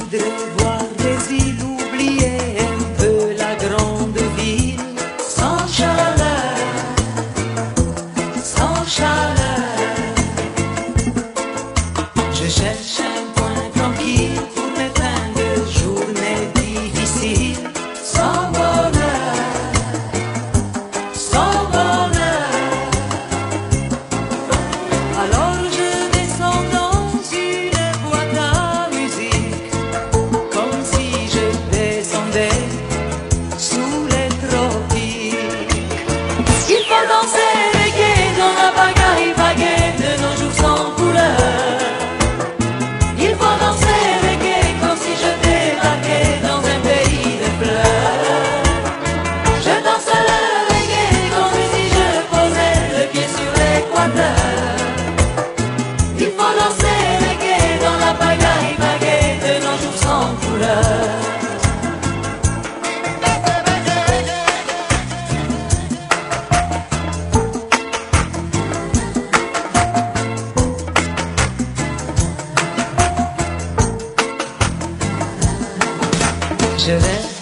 voudrais voir des îles, oublier un peu la grande ville. Sans chaleur, sans chaleur. Je cherche un coin tranquille pour mes fins de journée difficiles. Sans bonheur, sans bonheur. Alors je descends dans une boîte à musique, comme si je descendais sous les tropiques. Il faut danser reggae dans la bagaille baguette de nos jours sans couleur. Il faut danser reggae comme si je débarquais dans un pays de fleurs. Je danse le reggae comme si je posais le pied sur l'équateur. Il faut danser reggae dans la bagaille baguette de nos jours sans couleur. Je vais